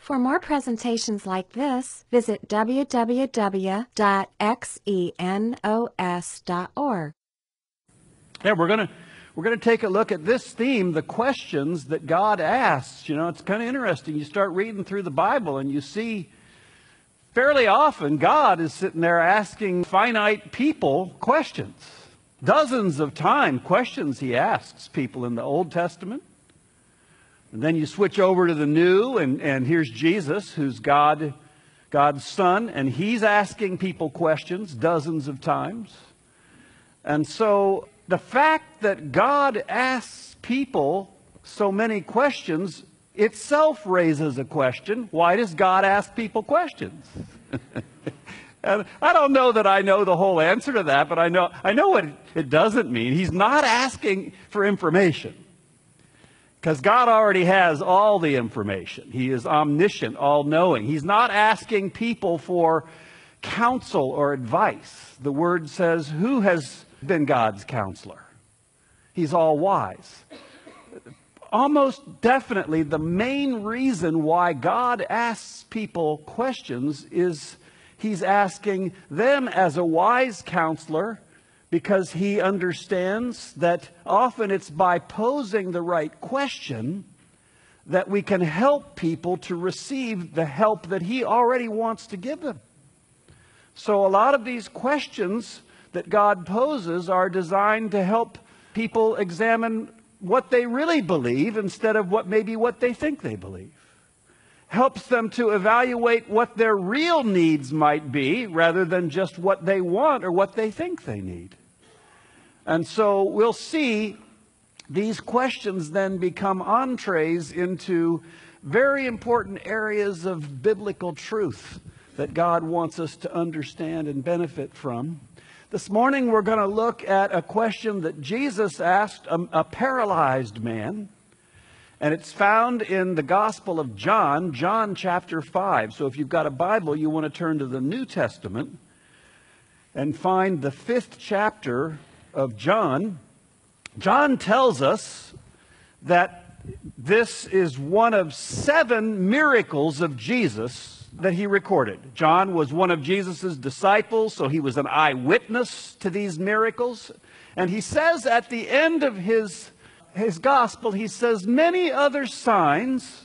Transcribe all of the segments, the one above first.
For more presentations like this, visit www.xenos.org. Yeah, we're going to take a look at this theme, the questions that God asks. You know, it's kind of interesting. You start reading through the Bible and you see fairly often God is sitting there asking finite people questions. Dozens of times, questions he asks people in the Old Testament. And then you switch over to the New, and here's Jesus, who's God's Son, and he's asking people questions dozens of times. And so the fact that God asks people so many questions itself raises a question. Why does God ask people questions? And I don't know that I know the whole answer to that, but I know what it doesn't mean. He's not asking for information, because God already has all the information. He is omniscient, all-knowing. He's not asking people for counsel or advice. The Word says, who has been God's counselor? He's all-wise. Almost definitely the main reason why God asks people questions is he's asking them as a wise counselor, because he understands that often it's by posing the right question that we can help people to receive the help that he already wants to give them. So a lot of these questions that God poses are designed to help people examine what they really believe instead of what they think they believe. Helps them to evaluate what their real needs might be rather than just what they want or what they think they need. And so we'll see these questions then become entrees into very important areas of biblical truth that God wants us to understand and benefit from. This morning we're going to look at a question that Jesus asked a paralyzed man. And it's found in the Gospel of John, John chapter 5. So if you've got a Bible, you want to turn to the New Testament and find the 5th chapter of John. John tells us that this is one of 7 miracles of Jesus that he recorded. John was one of Jesus' disciples, so he was an eyewitness to these miracles. And he says at the end of his gospel, he says, many other signs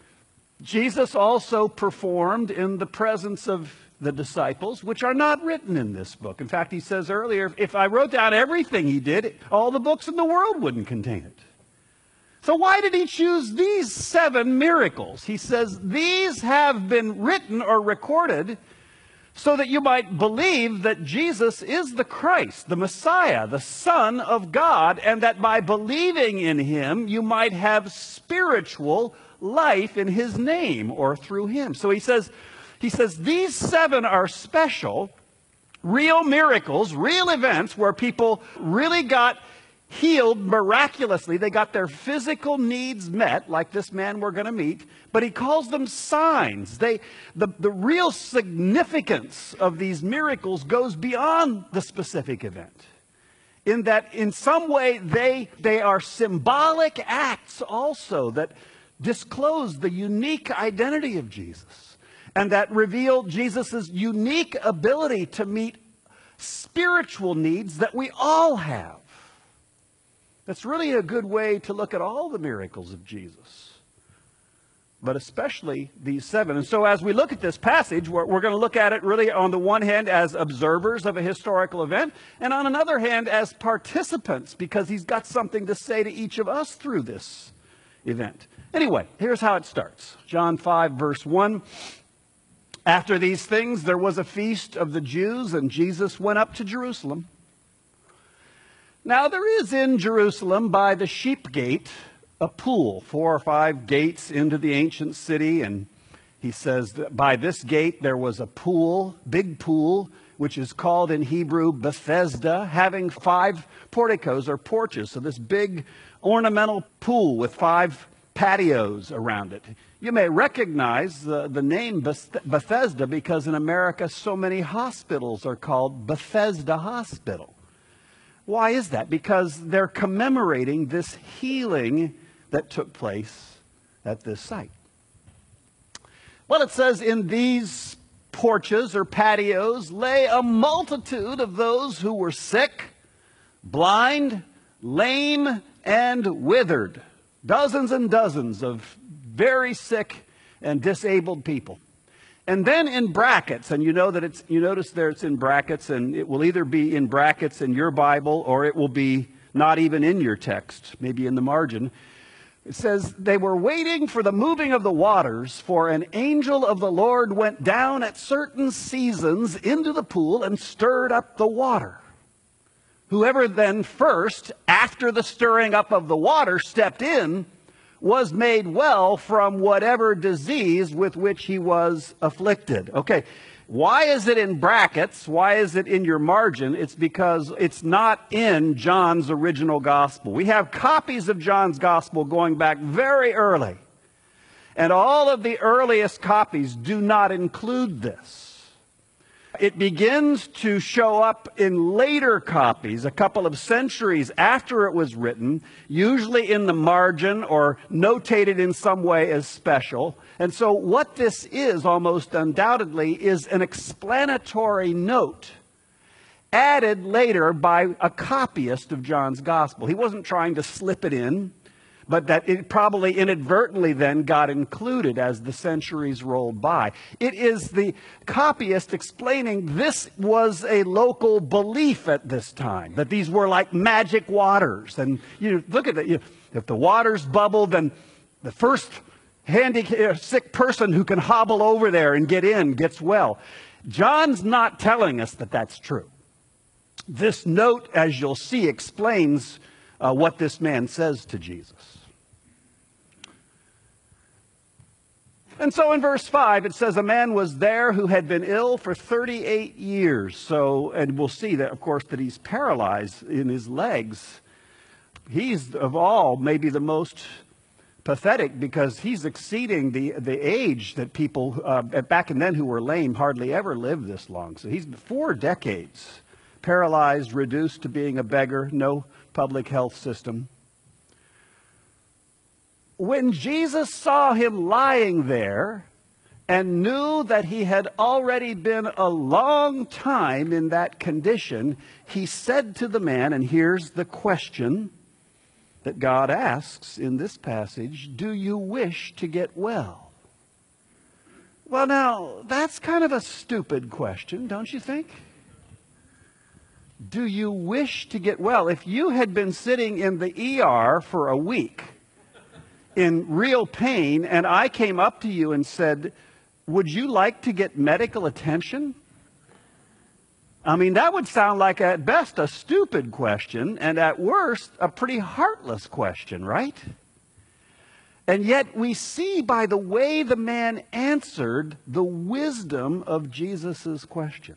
Jesus also performed in the presence of the disciples, which are not written in this book. In fact, he says earlier, if I wrote down everything he did, all the books in the world wouldn't contain it. So why did he choose these 7 miracles? He says, these have been written or recorded so that you might believe that Jesus is the Christ, the Messiah, the Son of God, and that by believing in him, you might have spiritual life in his name or through him. So he says these 7 are special, real miracles, real events where people really got healed miraculously. They got their physical needs met, like this man we're going to meet, but he calls them signs. The real significance of these miracles goes beyond the specific event, in that in some way they are symbolic acts also that disclose the unique identity of Jesus, and that reveal Jesus' unique ability to meet spiritual needs that we all have. That's really a good way to look at all the miracles of Jesus, but especially these 7. And so as we look at this passage, we're going to look at it really on the one hand as observers of a historical event, and on another hand as participants, because he's got something to say to each of us through this event. Anyway, here's how it starts. John 5, verse 1. After these things, there was a feast of the Jews, and Jesus went up to Jerusalem. Now there is in Jerusalem by the sheep gate a pool, 4 or 5 gates into the ancient city. And he says that by this gate there was a pool, big pool, which is called in Hebrew Bethesda, having 5 porticos or porches. So this big ornamental pool with 5 patios around it. You may recognize the name Bethesda because in America so many hospitals are called Bethesda Hospital. Why is that? Because they're commemorating this healing that took place at this site. Well, it says, in these porches or patios lay a multitude of those who were sick, blind, lame, and withered. Dozens and dozens of very sick and disabled people. And then in brackets, and you notice there it's in brackets, and it will either be in brackets in your Bible or it will be not even in your text, maybe in the margin. It says, they were waiting for the moving of the waters, for an angel of the Lord went down at certain seasons into the pool and stirred up the water. Whoever then first, after the stirring up of the water, stepped in, was made well from whatever disease with which he was afflicted. Okay, why is it in brackets? Why is it in your margin? It's because it's not in John's original gospel. We have copies of John's gospel going back very early. And all of the earliest copies do not include this. It begins to show up in later copies, a couple of centuries after it was written, usually in the margin or notated in some way as special. And so what this is, almost undoubtedly, is an explanatory note added later by a copyist of John's gospel. He wasn't trying to slip it in, but that it probably inadvertently then got included as the centuries rolled by. It is the copyist explaining this was a local belief at this time, that these were like magic waters. And look at that. If the waters bubble, then the first sick person who can hobble over there and get in gets well. John's not telling us that that's true. This note, as you'll see, explains what this man says to Jesus. And so in verse 5, it says, a man was there who had been ill for 38 years. And we'll see that, of course, that he's paralyzed in his legs. He's, of all, maybe the most pathetic, because he's exceeding the age that people back then who were lame hardly ever lived this long. So he's 4 decades paralyzed, reduced to being a beggar, no public health system. When Jesus saw him lying there and knew that he had already been a long time in that condition, he said to the man, and here's the question that God asks in this passage, do you wish to get well? Well, now, that's kind of a stupid question, don't you think? Do you wish to get well? If you had been sitting in the ER for a week in real pain, and I came up to you and said, would you like to get medical attention? I mean, that would sound like, at best, a stupid question, and at worst, a pretty heartless question, right? And yet we see by the way the man answered the wisdom of Jesus' question.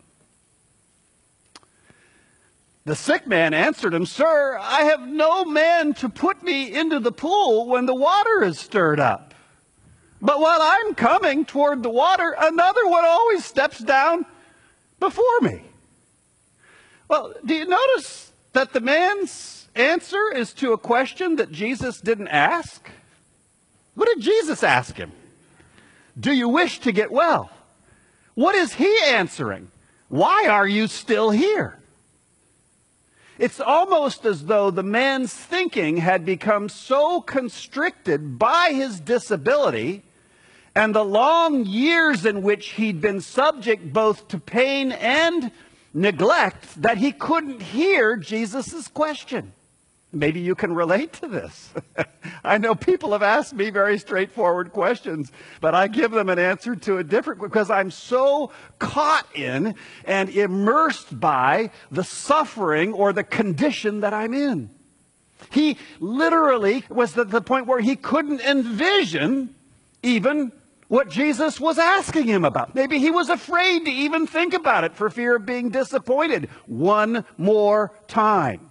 The sick man answered him, sir, I have no man to put me into the pool when the water is stirred up. But while I'm coming toward the water, another one always steps down before me. Well, do you notice that the man's answer is to a question that Jesus didn't ask? What did Jesus ask him? Do you wish to get well? What is he answering? Why are you still here? It's almost as though the man's thinking had become so constricted by his disability and the long years in which he'd been subject both to pain and neglect that he couldn't hear Jesus' question. Maybe you can relate to this. I know people have asked me very straightforward questions, but I give them an answer to a different, because I'm so caught in and immersed by the suffering or the condition that I'm in. He literally was at the point where he couldn't envision even what Jesus was asking him about. Maybe he was afraid to even think about it for fear of being disappointed one more time.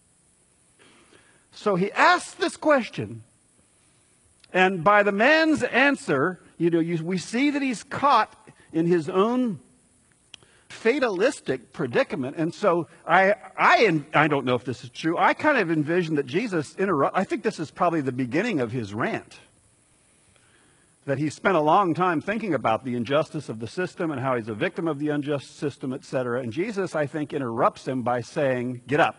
So he asked this question, and by the man's answer, we see that he's caught in his own fatalistic predicament. And so I don't know if this is true. I kind of envision that Jesus I think this is probably the beginning of his rant. that he spent a long time thinking about the injustice of the system and how he's a victim of the unjust system, etc. And Jesus, I think, interrupts him by saying, get up.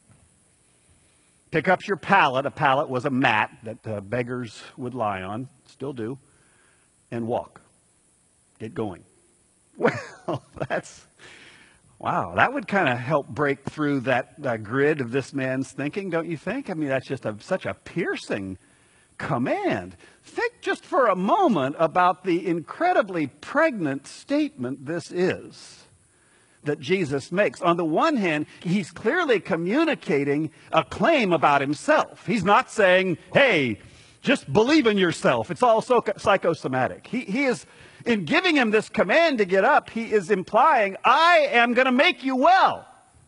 Pick up your pallet. A pallet was a mat that beggars would lie on, still do, and walk. Get going. Well, wow, that would kind of help break through that grid of this man's thinking, don't you think? I mean, that's just such a piercing command. Think just for a moment about the incredibly pregnant statement this is that Jesus makes. On the one hand, he's clearly communicating a claim about himself. He's not saying, hey, just believe in yourself. It's all psychosomatic. He is, in giving him this command to get up, he is implying, I am going to make you well.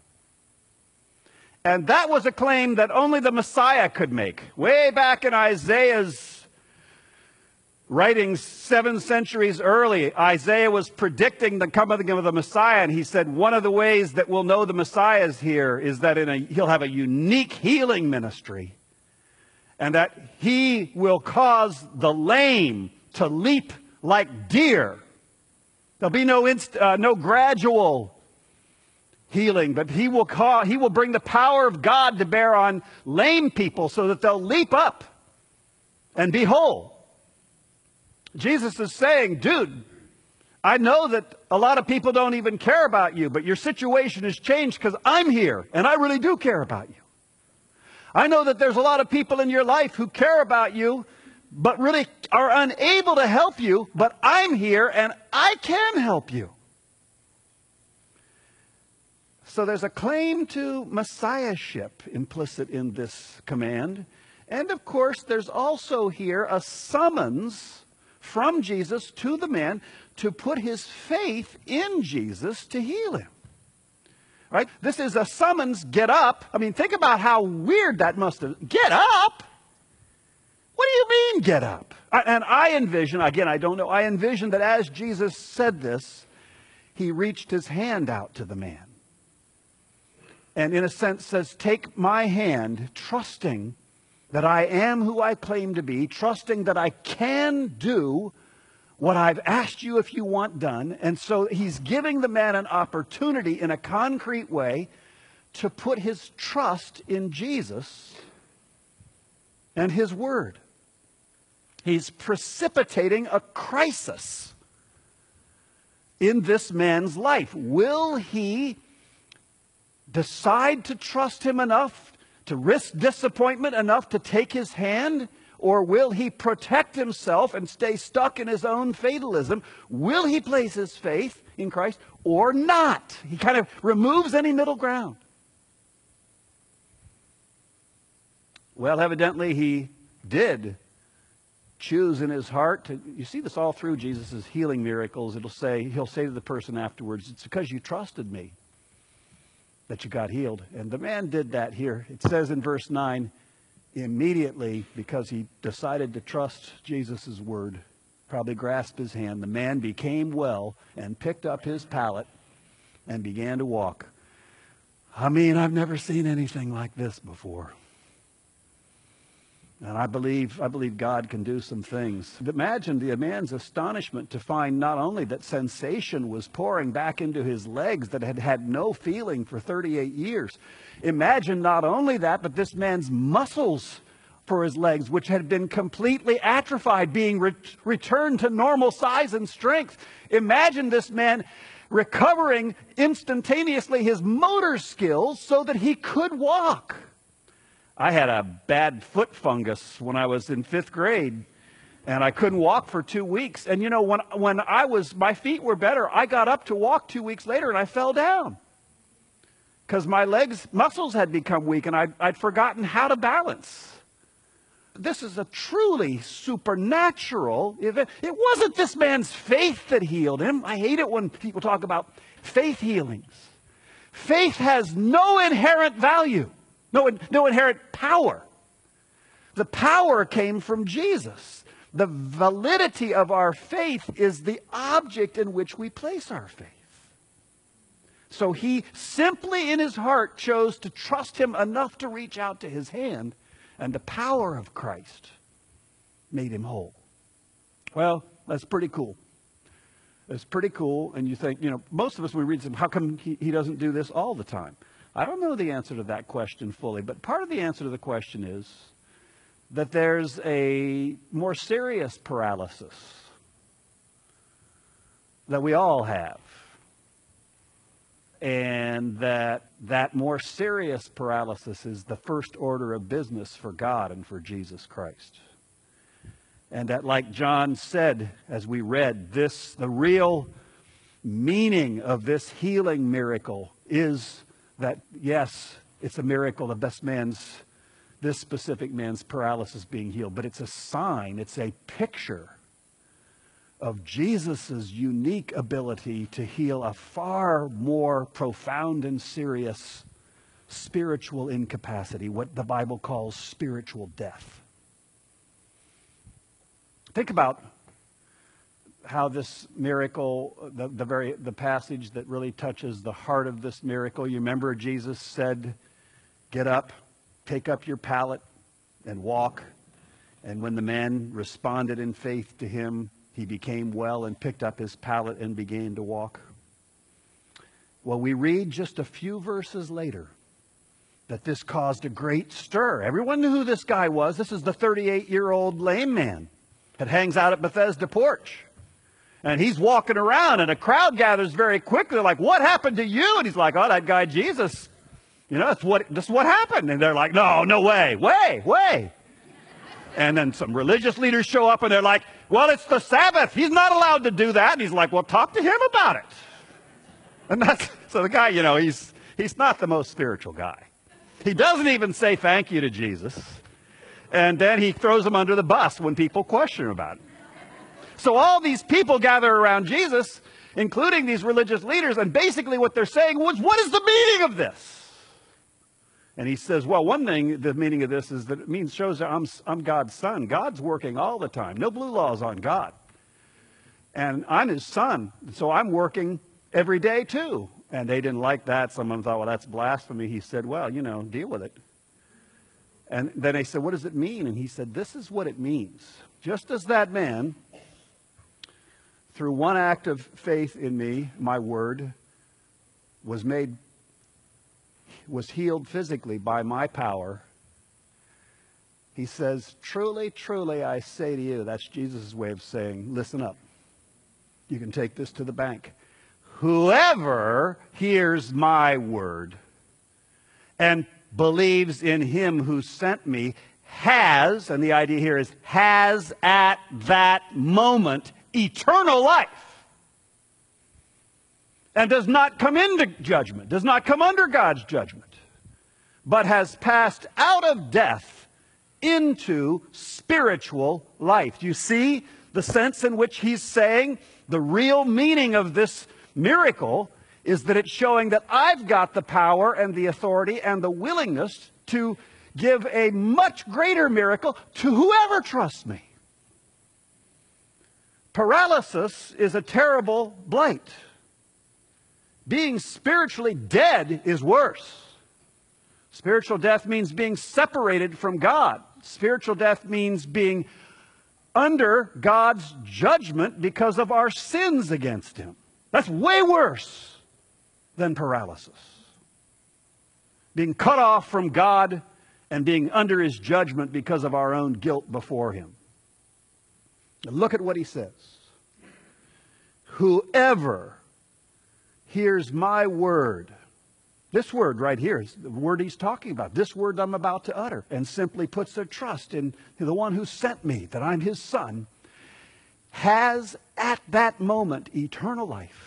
And that was a claim that only the Messiah could make. Way back in Isaiah's writings 7 centuries early, Isaiah was predicting the coming of the Messiah, and he said one of the ways that we'll know the Messiah is here is that he'll have a unique healing ministry, and that he will cause the lame to leap like deer. There'll be no gradual healing, but he will bring the power of God to bear on lame people so that they'll leap up and be whole. Jesus is saying, dude, I know that a lot of people don't even care about you, but your situation has changed because I'm here and I really do care about you. I know that there's a lot of people in your life who care about you, but really are unable to help you, but I'm here and I can help you. So there's a claim to messiahship implicit in this command. And of course, there's also here a summons from Jesus to the man to put his faith in Jesus to heal him. Right? This is a summons, get up. I mean, think about how weird that must have. Get up? What do you mean, get up? And I envision, again, I don't know, I envision that as Jesus said this, he reached his hand out to the man. And in a sense says, take my hand, trusting that I am who I claim to be, trusting that I can do what I've asked you if you want done. And so he's giving the man an opportunity in a concrete way to put his trust in Jesus and his word. He's precipitating a crisis in this man's life. Will he decide to trust him enough to risk disappointment enough to take his hand? Or will he protect himself and stay stuck in his own fatalism? Will he place his faith in Christ or not? He kind of removes any middle ground. Well, evidently he did choose in his heart to, you see this all through Jesus' healing miracles. He'll say to the person afterwards, it's because you trusted me that you got healed. And the man did that here. It says in verse 9, immediately, because he decided to trust Jesus' word, probably grasped his hand, the man became well and picked up his pallet and began to walk. I mean, I've never seen anything like this before. And I believe God can do some things. Imagine the man's astonishment to find not only that sensation was pouring back into his legs that had had no feeling for 38 years. Imagine not only that, but this man's muscles for his legs, which had been completely atrophied, being returned to normal size and strength. Imagine this man recovering instantaneously his motor skills so that he could walk. I had a bad foot fungus when I was in 5th grade, and I couldn't walk for 2 weeks. And you know, when my feet were better, I got up to walk 2 weeks later, and I fell down because my legs muscles had become weak, and I'd forgotten how to balance. This is a truly supernatural event. It wasn't this man's faith that healed him. I hate it when people talk about faith healings. Faith has no inherent value. No inherent power. The power came from Jesus. The validity of our faith is the object in which we place our faith. So he simply in his heart chose to trust him enough to reach out to his hand, and the power of Christ made him whole. Well, that's pretty cool. It's pretty cool, and you think, most of us, we read some, how come he doesn't do this all the time? I don't know the answer to that question fully, but part of the answer to the question is that there's a more serious paralysis that we all have, and that more serious paralysis is the first order of business for God and for Jesus Christ. And that, like John said as we read, the real meaning of this healing miracle is that, yes, it's a miracle of this specific man's paralysis being healed, but it's a sign, it's a picture of Jesus' unique ability to heal a far more profound and serious spiritual incapacity, what the Bible calls spiritual death. Think about how this miracle, the passage that really touches the heart of this miracle. You remember Jesus said, "Get up, take up your pallet and walk." And when the man responded in faith to him, he became well and picked up his pallet and began to walk. Well, we read just a few verses later that this caused a great stir. Everyone knew who this guy was. This is the 38-year-old lame man that hangs out at Bethesda porch. And he's walking around, and a crowd gathers very quickly. They're like, "What happened to you?" And he's like, "Oh, that guy Jesus. That's what happened." And they're like, no way, way. And then some religious leaders show up, and they're like, "Well, it's the Sabbath. He's not allowed to do that." And he's like, "Well, talk to him about it." And so the guy, he's not the most spiritual guy. He doesn't even say thank you to Jesus. And then he throws him under the bus when people question him about it. So all these people gather around Jesus, including these religious leaders, and basically what they're saying was, "What is the meaning of this?" And he says, "Well, one thing, the meaning of this is that it shows that I'm God's son. God's working all the time. No blue laws on God. And I'm his son, so I'm working every day too." And they didn't like that. Some of them thought, "Well, that's blasphemy." He said, "Well, deal with it." And then they said, "What does it mean?" And he said, "This is what it means. Just as that man, through one act of faith in me, my word, was healed physically by my power," he says, "Truly, truly, I say to you," that's Jesus' way of saying, "Listen up. You can take this to the bank. Whoever hears my word and believes in him who sent me has," and the idea here is has at that moment, eternal life, and does not come into judgment, does not come under God's judgment, but has passed out of death into spiritual life. Do you see the sense in which he's saying the real meaning of this miracle is that it's showing that I've got the power and the authority and the willingness to give a much greater miracle to whoever trusts me. Paralysis is a terrible blight. Being spiritually dead is worse. Spiritual death means being separated from God. Spiritual death means being under God's judgment because of our sins against him. That's way worse than paralysis. Being cut off from God and being under his judgment because of our own guilt before him. Now look at what he says. Whoever hears my word. This word right here is the word he's talking about. This word I'm about to utter, and simply puts their trust in the one who sent me, that I'm his son, has at that moment eternal life,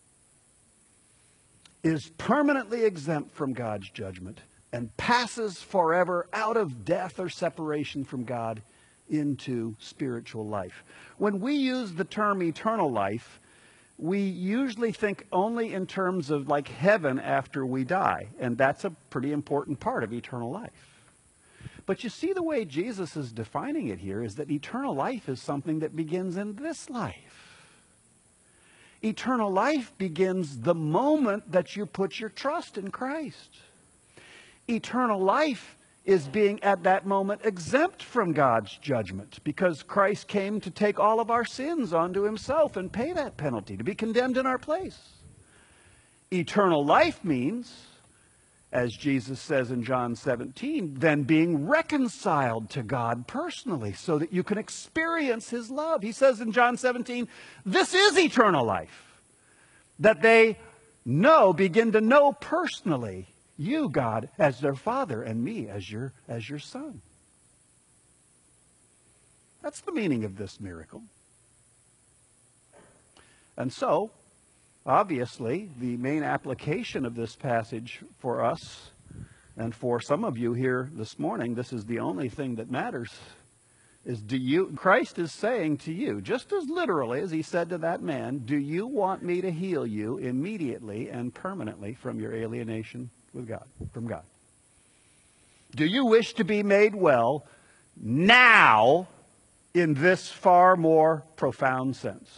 is permanently exempt from God's judgment, and passes forever out of death or separation from God into spiritual life. When we use the term eternal life, we usually think only in terms of like heaven after we die. And that's a pretty important part of eternal life. But you see, the way Jesus is defining it here is that eternal life is something that begins in this life. Eternal life begins the moment that you put your trust in Christ. Eternal life is being at that moment exempt from God's judgment because Christ came to take all of our sins onto himself and pay that penalty, to be condemned in our place. Eternal life means, as Jesus says in John 17, then being reconciled to God personally so that you can experience his love. He says in John 17, this is eternal life, that they begin to know personally you, God, as their Father and me as your Son. That's the meaning of this miracle. And so, obviously, the main application of this passage for us, and for some of you here this morning, this is the only thing that matters, is Christ is saying to you, just as literally as he said to that man, do you want me to heal you immediately and permanently from your alienation from God? Do you wish to be made well now in this far more profound sense?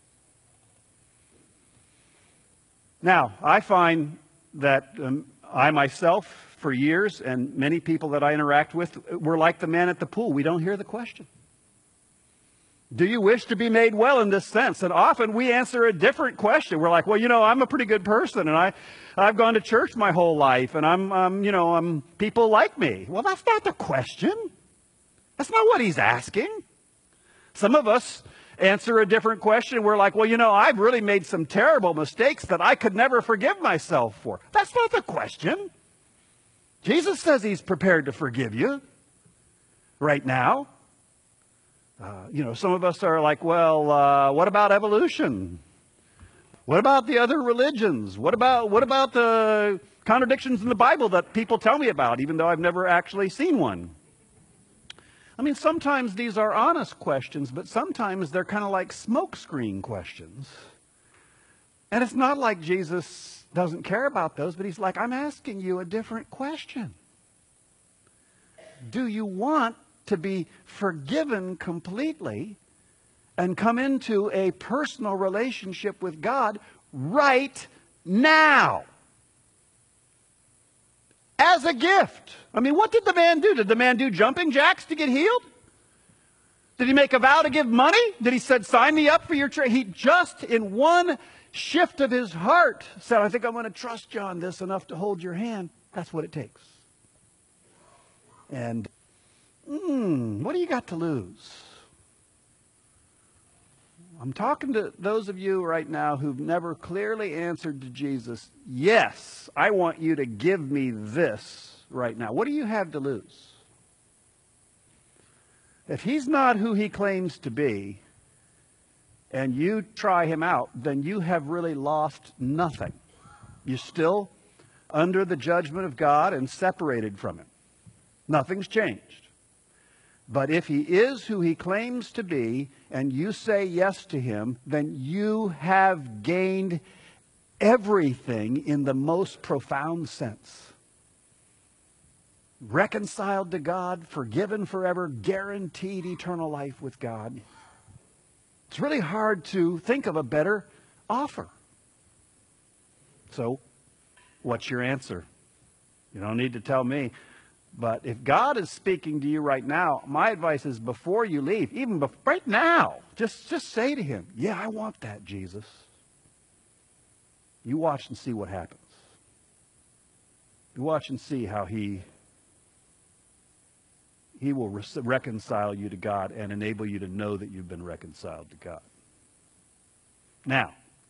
Now, I find that I myself, for years, and many people that I interact with, we're like the man at the pool. We don't hear the question. Do you wish to be made well in this sense? And often we answer a different question. We're like, well, I'm a pretty good person, and I've gone to church my whole life, and people like me. Well, that's not the question. That's not what he's asking. Some of us answer a different question. We're like, well, I've really made some terrible mistakes that I could never forgive myself for. That's not the question. Jesus says he's prepared to forgive you right now. Some of us are like, well, what about evolution? What about the other religions? What about the contradictions in the Bible that people tell me about, even though I've never actually seen one? I mean, sometimes these are honest questions, but sometimes they're kind of like smokescreen questions. And it's not like Jesus doesn't care about those, but he's like, I'm asking you a different question. Do you want to be forgiven completely and come into a personal relationship with God right now? As a gift. I mean, what did the man do? Did the man do jumping jacks to get healed? Did he make a vow to give money? Did he said, sign me up for your church? He just, in one shift of his heart, said, I think I'm going to trust you on this enough to hold your hand. That's what it takes. And, what do you got to lose? I'm talking to those of you right now who've never clearly answered to Jesus, yes, I want you to give me this right now. What do you have to lose? If he's not who he claims to be, and you try him out, then you have really lost nothing. You're still under the judgment of God and separated from him. Nothing's changed. But if he is who he claims to be, and you say yes to him, then you have gained everything in the most profound sense. Reconciled to God, forgiven forever, guaranteed eternal life with God. It's really hard to think of a better offer. So, what's your answer? You don't need to tell me. But if God is speaking to you right now, my advice is before you leave, even right now, just say to him, yeah, I want that, Jesus. You watch and see what happens. You watch and see how he will reconcile you to God and enable you to know that you've been reconciled to God. Now,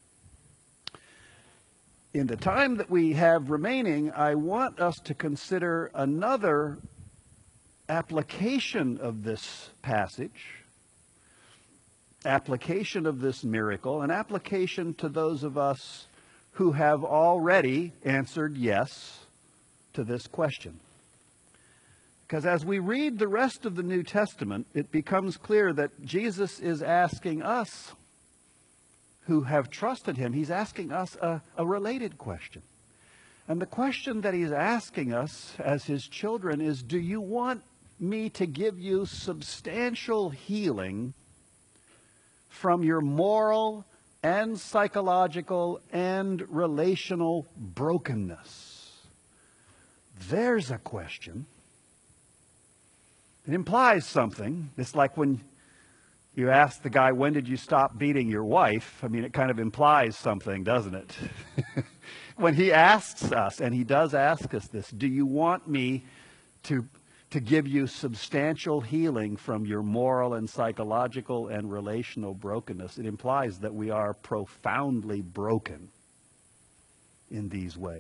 in the time that we have remaining, I want us to consider another application of this passage, application of this miracle, an application to those of us who have already answered yes to this question. Because as we read the rest of the New Testament, it becomes clear that Jesus is asking us who have trusted him, he's asking us a related question. And the question that he's asking us as his children is, do you want me to give you substantial healing from your moral and psychological and relational brokenness? There's a question It implies something. It's like when you ask the guy, when did you stop beating your wife? I mean, it kind of implies something, doesn't it? When he asks us, and he does ask us this, do you want me to give you substantial healing from your moral and psychological and relational brokenness? It implies that we are profoundly broken in these ways.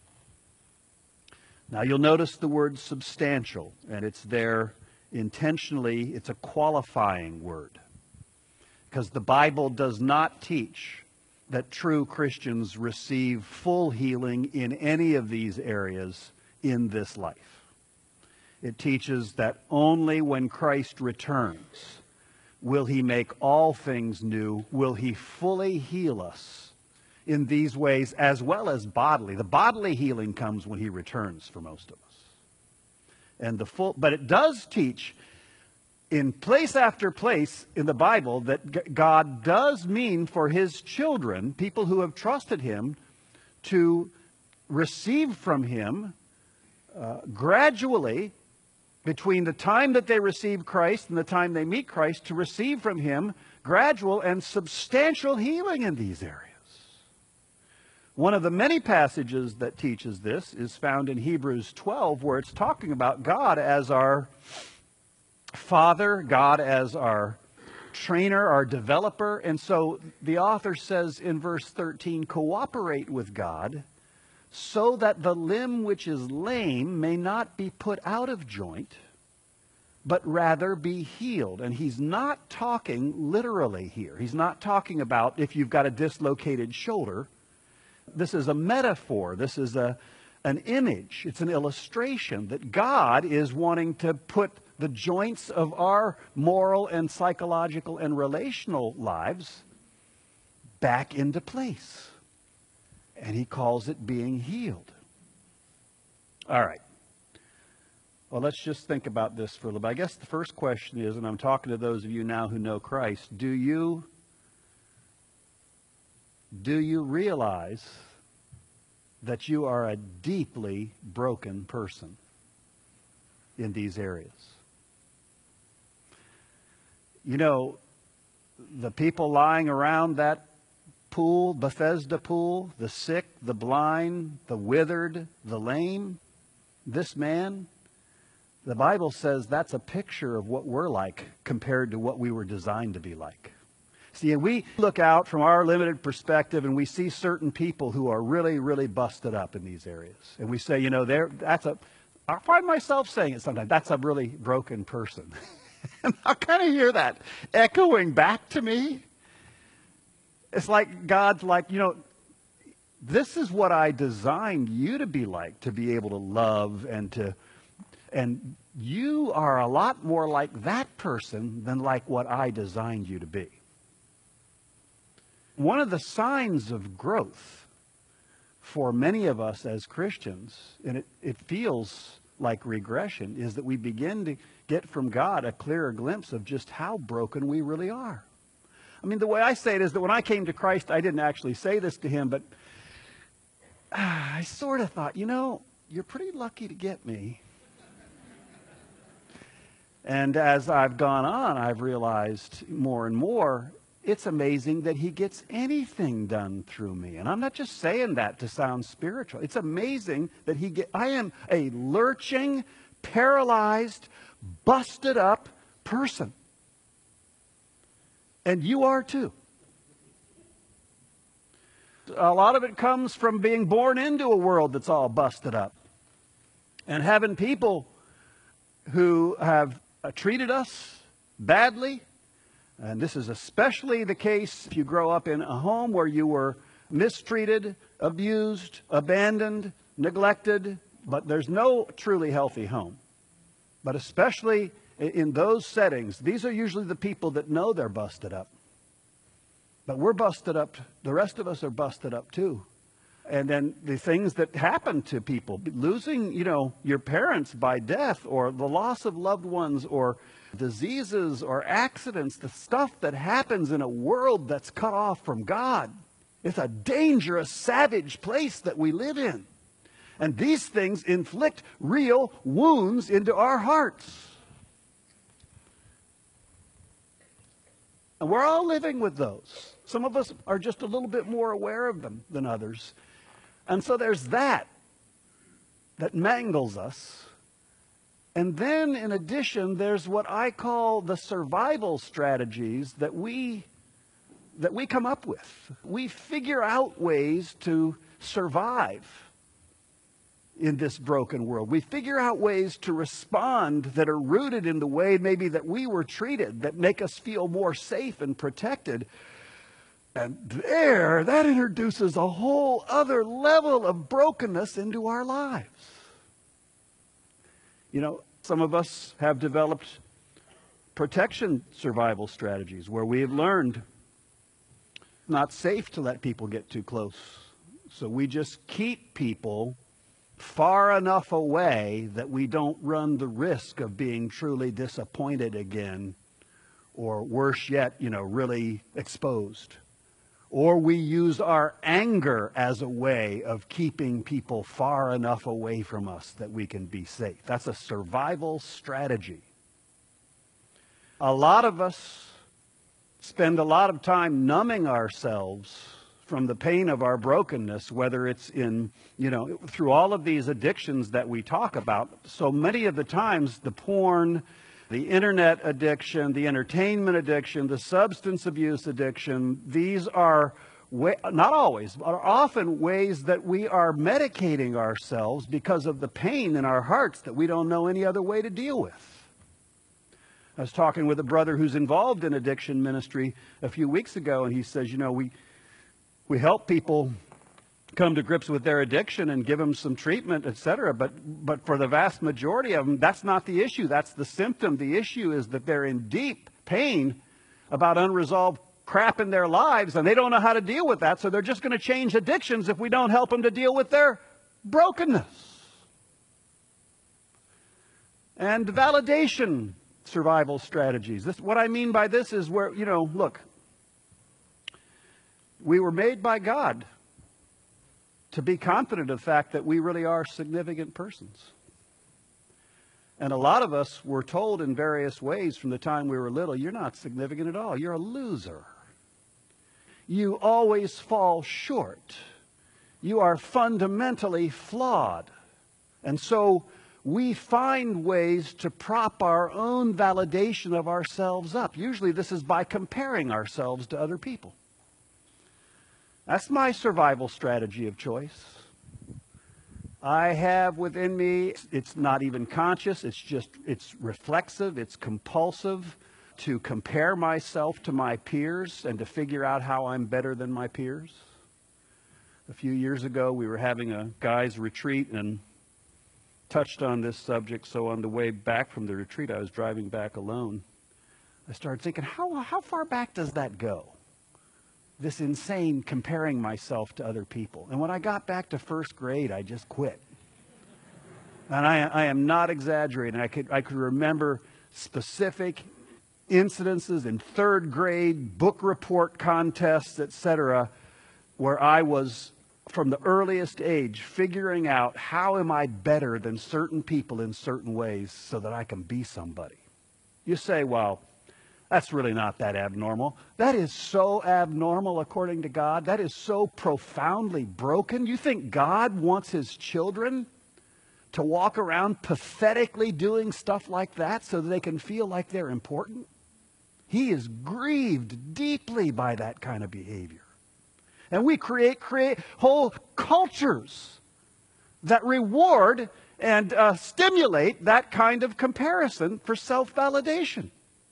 Now, you'll notice the word substantial, and it's there intentionally. It's a qualifying word, because the Bible does not teach that true Christians receive full healing in any of these areas in this life. It teaches that only when Christ returns will he make all things new, will he fully heal us in these ways as well as bodily. The bodily healing comes when he returns for most of us. But it does teach in place after place in the Bible that God does mean for his children, people who have trusted him, to receive from him gradually, between the time that they receive Christ and the time they meet Christ, to receive from him gradual and substantial healing in these areas. One of the many passages that teaches this is found in Hebrews 12, where it's talking about God as our Father, God as our trainer, our developer. And so the author says in verse 13, cooperate with God so that the limb which is lame may not be put out of joint, but rather be healed. And he's not talking literally here. He's not talking about if you've got a dislocated shoulder. This is a metaphor. This is an image. It's an illustration that God is wanting to put the joints of our moral and psychological and relational lives back into place. And he calls it being healed. All right. Well, let's just think about this for a little bit. I guess the first question is, and I'm talking to those of you now who know Christ, do you realize that you are a deeply broken person in these areas? You know, the people lying around that pool, Bethesda pool, the sick, the blind, the withered, the lame, this man, the Bible says that's a picture of what we're like compared to what we were designed to be like. See, and we look out from our limited perspective and we see certain people who are really, really busted up in these areas. And we say, you know, I find myself saying it sometimes, that's a really broken person. And I kind of hear that echoing back to me. It's like God's like, you know, this is what I designed you to be like, to be able to love and you are a lot more like that person than like what I designed you to be. One of the signs of growth for many of us as Christians, and it feels like regression, is that we begin to get from God a clearer glimpse of just how broken we really are. I mean, the way I say it is that when I came to Christ, I didn't actually say this to him, but I sort of thought, you know, you're pretty lucky to get me. And as I've gone on, I've realized more and more, it's amazing that he gets anything done through me. And I'm not just saying that to sound spiritual. It's amazing that I am a lurching, paralyzed, busted up person. And you are too. A lot of it comes from being born into a world that's all busted up. And having people who have treated us badly. And this is especially the case if you grow up in a home where you were mistreated, abused, abandoned, neglected. But there's no truly healthy home. But especially in those settings, these are usually the people that know they're busted up. But we're busted up. The rest of us are busted up too. And then the things that happen to people, losing, you know, your parents by death, or the loss of loved ones, or diseases or accidents, the stuff that happens in a world that's cut off from God. It's a dangerous, savage place that we live in. And these things inflict real wounds into our hearts. And we're all living with those. Some of us are just a little bit more aware of them than others. And so there's that mangles us. And then in addition, there's what I call the survival strategies that we come up with. We figure out ways to survive in this broken world. We figure out ways to respond that are rooted in the way maybe that we were treated, that make us feel more safe and protected. And that introduces a whole other level of brokenness into our lives. You know, some of us have developed protection survival strategies where we have learned it's not safe to let people get too close. So we just keep people far enough away that we don't run the risk of being truly disappointed again, or worse yet, really exposed. Or we use our anger as a way of keeping people far enough away from us that we can be safe. That's a survival strategy. A lot of us spend a lot of time numbing ourselves from the pain of our brokenness, whether it's in, through all of these addictions that we talk about. So many of the times, the porn, the internet addiction, the entertainment addiction, the substance abuse addiction, these are, not always, but are often ways that we are medicating ourselves because of the pain in our hearts that we don't know any other way to deal with. I was talking with a brother who's involved in addiction ministry a few weeks ago, and he says, we help people come to grips with their addiction and give them some treatment, etc. But for the vast majority of them, that's not the issue. That's the symptom. The issue is that they're in deep pain about unresolved crap in their lives, and they don't know how to deal with that, so they're just going to change addictions if we don't help them to deal with their brokenness. And validation survival strategies. What I mean by this is where, look, we were made by God to be confident of the fact that we really are significant persons. And a lot of us were told in various ways from the time we were little, you're not significant at all. You're a loser. You always fall short. You are fundamentally flawed. And so we find ways to prop our own validation of ourselves up. Usually this is by comparing ourselves to other people. That's my survival strategy of choice. I have within me, it's not even conscious, it's reflexive, it's compulsive to compare myself to my peers and to figure out how I'm better than my peers. A few years ago, we were having a guys' retreat and touched on this subject, so on the way back from the retreat, I was driving back alone. I started thinking, how far back does that go? This insane comparing myself to other people. And when I got back to first grade, I just quit. And I am not exaggerating. I could remember specific incidences in third grade, book report contests, etc., where I was, from the earliest age, figuring out how am I better than certain people in certain ways so that I can be somebody. You say, well, that's really not that abnormal. That is so abnormal according to God. That is so profoundly broken. You think God wants his children to walk around pathetically doing stuff like that so that they can feel like they're important? He is grieved deeply by that kind of behavior. And we create whole cultures that reward and stimulate that kind of comparison for self-validation.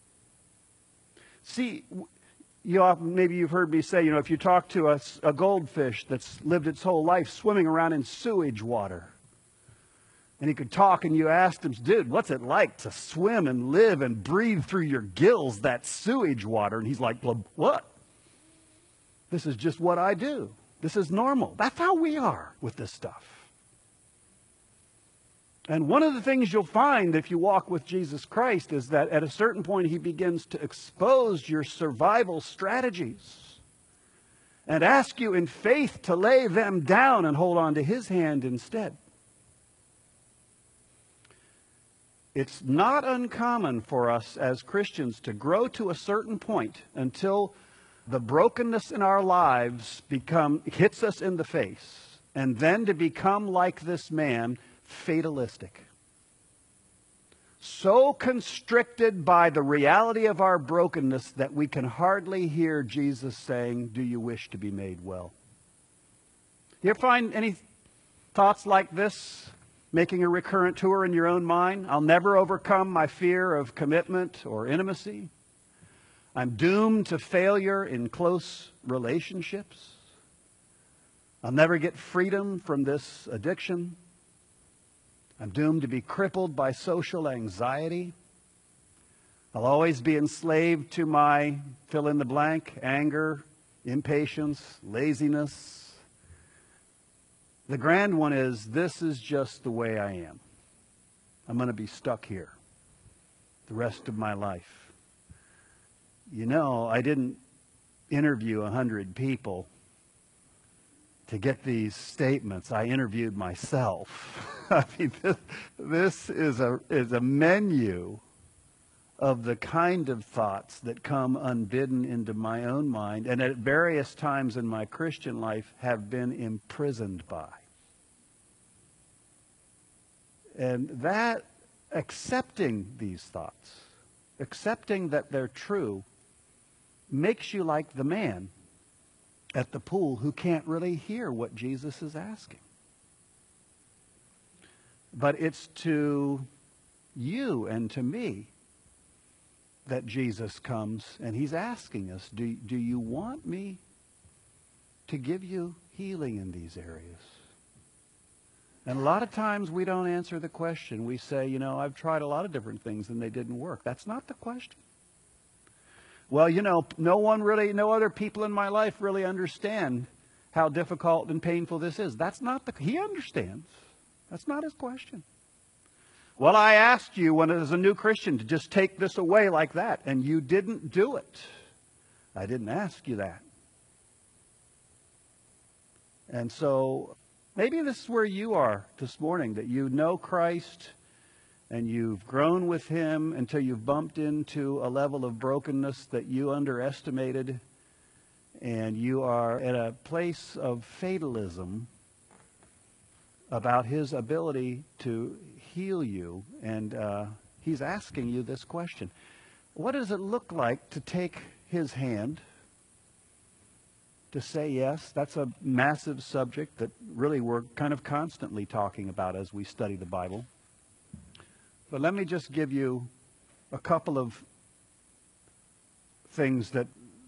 See, maybe you've heard me say, if you talk to a goldfish that's lived its whole life swimming around in sewage water, and he could talk, and you asked him, dude, what's it like to swim and live and breathe through your gills that sewage water? And he's like, well, what? This is just what I do. This is normal. That's how we are with this stuff. And one of the things you'll find if you walk with Jesus Christ is that at a certain point he begins to expose your survival strategies and ask you in faith to lay them down and hold on to his hand instead. It's not uncommon for us as Christians to grow to a certain point until the brokenness in our lives hits us in the face, and then to become like this man, fatalistic. So constricted by the reality of our brokenness that we can hardly hear Jesus saying, "Do you wish to be made well?" You ever find any thoughts like this making a recurrent tour in your own mind? I'll never overcome my fear of commitment or intimacy. I'm doomed to failure in close relationships. I'll never get freedom from this addiction. I'm doomed to be crippled by social anxiety. I'll always be enslaved to my fill in the blank, anger, impatience, laziness. The grand one is, this is just the way I am. I'm going to be stuck here the rest of my life. You know, I didn't interview 100 people to get these statements. I interviewed myself. I mean, this is a menu of the kind of thoughts that come unbidden into my own mind, and at various times in my Christian life have been imprisoned by. And that, accepting these thoughts, accepting that they're true, makes you like the man at the pool who can't really hear what Jesus is asking. But it's to you and to me that Jesus comes, and he's asking us, do you want me to give you healing in these areas? And a lot of times we don't answer the question. We say, you know, I've tried a lot of different things and they didn't work. That's not the question. Well, you know, no other people in my life really understand how difficult and painful this is. He understands. That's not his question. Well, I asked you when as a new Christian to just take this away like that, and you didn't do it. I didn't ask you that. And so maybe this is where you are this morning, that you know Christ and you've grown with him until you've bumped into a level of brokenness that you underestimated, and you are at a place of fatalism about his ability to heal you. And he's asking you this question. What does it look like to take his hand, to say yes? That's a massive subject that really we're kind of constantly talking about as we study the Bible. But let me just give you a couple of things that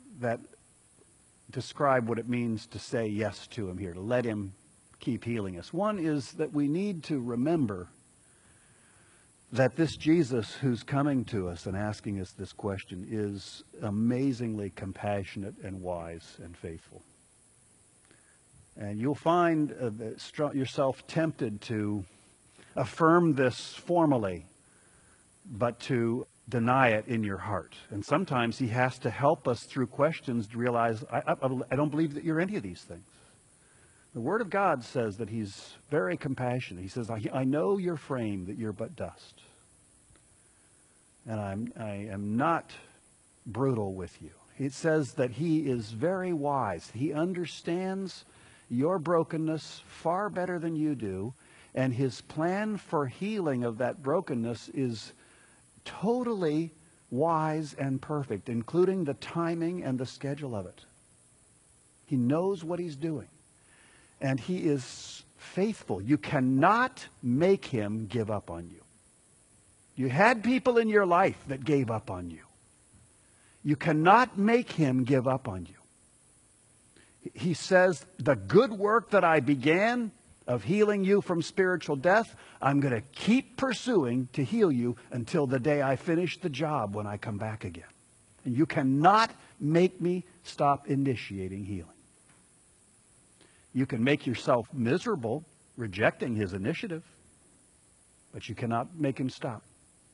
describe what it means to say yes to him here, to let him keep healing us. One is that we need to remember that this Jesus who's coming to us and asking us this question is amazingly compassionate and wise and faithful. And you'll find yourself tempted to affirm this formally, but to deny it in your heart. And sometimes he has to help us through questions to realize, I don't believe that you're any of these things. The Word of God says that he's very compassionate. He says, I know your frame, that you're but dust. And I am not brutal with you. It says that he is very wise. He understands your brokenness far better than you do. And his plan for healing of that brokenness is totally wise and perfect, including the timing and the schedule of it. He knows what he's doing. And he is faithful. You cannot make him give up on you. You had people in your life that gave up on you. You cannot make him give up on you. He says, the good work that I began of healing you from spiritual death, I'm going to keep pursuing to heal you until the day I finish the job when I come back again. And you cannot make me stop initiating healing. You can make yourself miserable rejecting his initiative, but you cannot make him stop.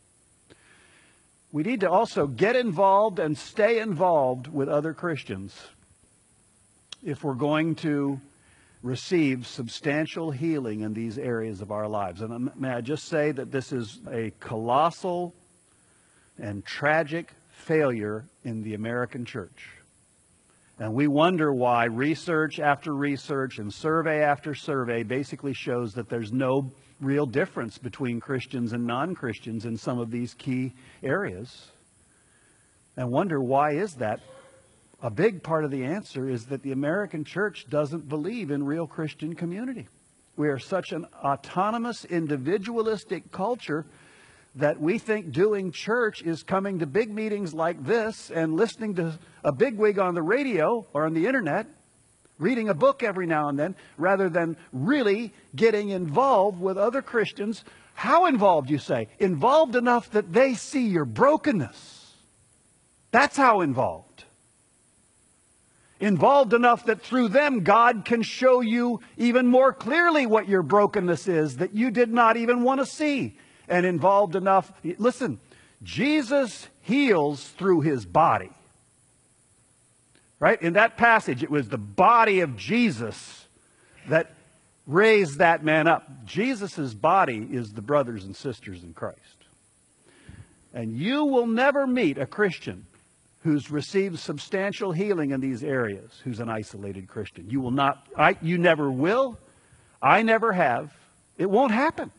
We need to also get involved and stay involved with other Christians if we're going to receive substantial healing in these areas of our lives. And may I just say that this is a colossal and tragic failure in the American church. And we wonder why research after research and survey after survey basically shows that there's no real difference between Christians and non-Christians in some of these key areas. And wonder why is that? A big part of the answer is that the American church doesn't believe in real Christian community. We are such an autonomous, individualistic culture that we think doing church is coming to big meetings like this and listening to a bigwig on the radio or on the internet, reading a book every now and then, rather than really getting involved with other Christians. How involved, you say? Involved enough that they see your brokenness. That's how involved. Involved enough that through them God can show you even more clearly what your brokenness is that you did not even want to see. And involved enough, listen, Jesus heals through his body. Right? In that passage, it was the body of Jesus that raised that man up. Jesus' body is the brothers and sisters in Christ. And you will never meet a Christian who's received substantial healing in these areas, who's an isolated Christian. You will not, you never will. I never have. It won't happen.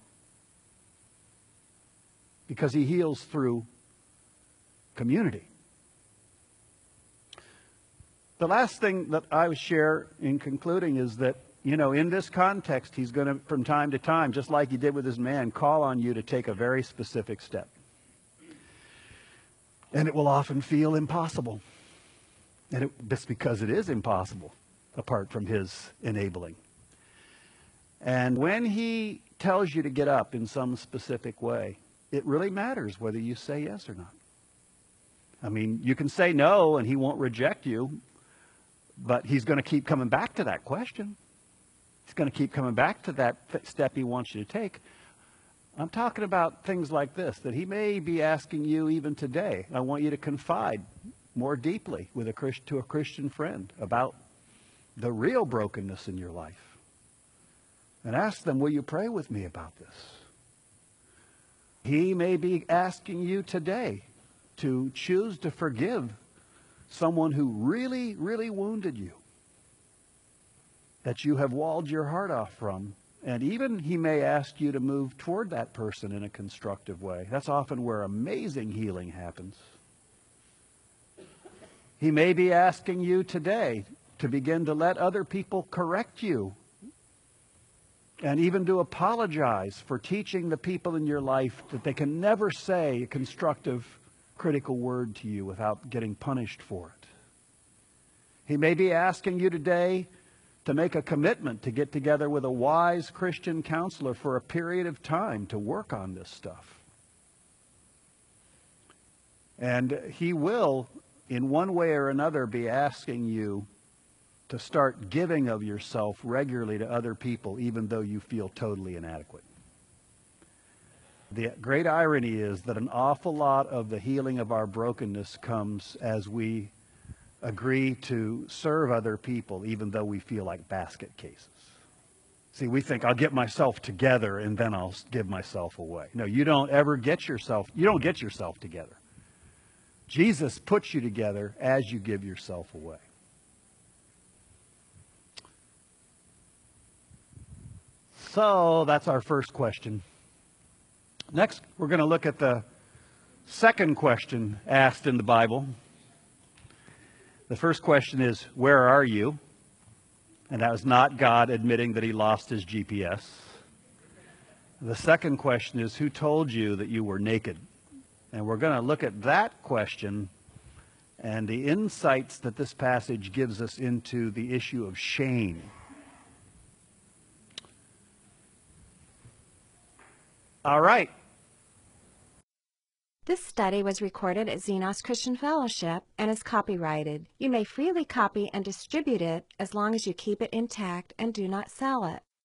Because he heals through community. The last thing that I would share in concluding is that, you know, in this context, he's going to, from time to time, just like he did with his man, call on you to take a very specific step. And it will often feel impossible. And just because it is impossible, apart from his enabling. And when he tells you to get up in some specific way, it really matters whether you say yes or not. I mean, you can say no and he won't reject you, but he's going to keep coming back to that question. He's going to keep coming back to that step he wants you to take. I'm talking about things like this, that he may be asking you even today. I want you to confide more deeply with to a Christian friend about the real brokenness in your life. And ask them, will you pray with me about this? He may be asking you today to choose to forgive someone who really, really wounded you, that you have walled your heart off from. And even he may ask you to move toward that person in a constructive way. That's often where amazing healing happens. He may be asking you today to begin to let other people correct you, and even to apologize for teaching the people in your life that they can never say a constructive, critical word to you without getting punished for it. He may be asking you today to make a commitment to get together with a wise Christian counselor for a period of time to work on this stuff. And he will, in one way or another, be asking you to start giving of yourself regularly to other people, even though you feel totally inadequate. The great irony is that an awful lot of the healing of our brokenness comes as we agree to serve other people, even though we feel like basket cases. See, we think, I'll get myself together and then I'll give myself away. No, you don't ever get yourself together. Jesus puts you together as you give yourself away. So that's our first question. Next, we're going to look at the second question asked in the Bible. The first question is, where are you? And that was not God admitting that he lost his GPS. The second question is, who told you that you were naked? And we're going to look at that question and the insights that this passage gives us into the issue of shame. All right. This study was recorded at Xenos Christian Fellowship and is copyrighted. You may freely copy and distribute it as long as you keep it intact and do not sell it.